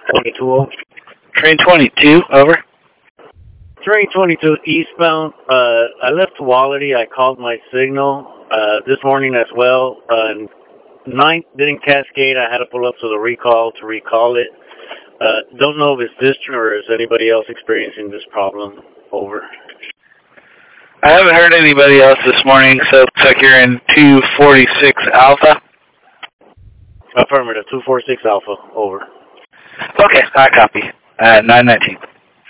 22 over. Train 22, over. Train 22 eastbound. I left Tuality. I called my signal this morning as well. 9th didn't cascade. I had to pull up to the recall to recall it. Don't know if it's this train or is anybody else experiencing this problem. Over. I haven't heard anybody else this morning, so it looks like you're in 246 Alpha. Affirmative. 246 Alpha. Over. Okay, I copy. 919.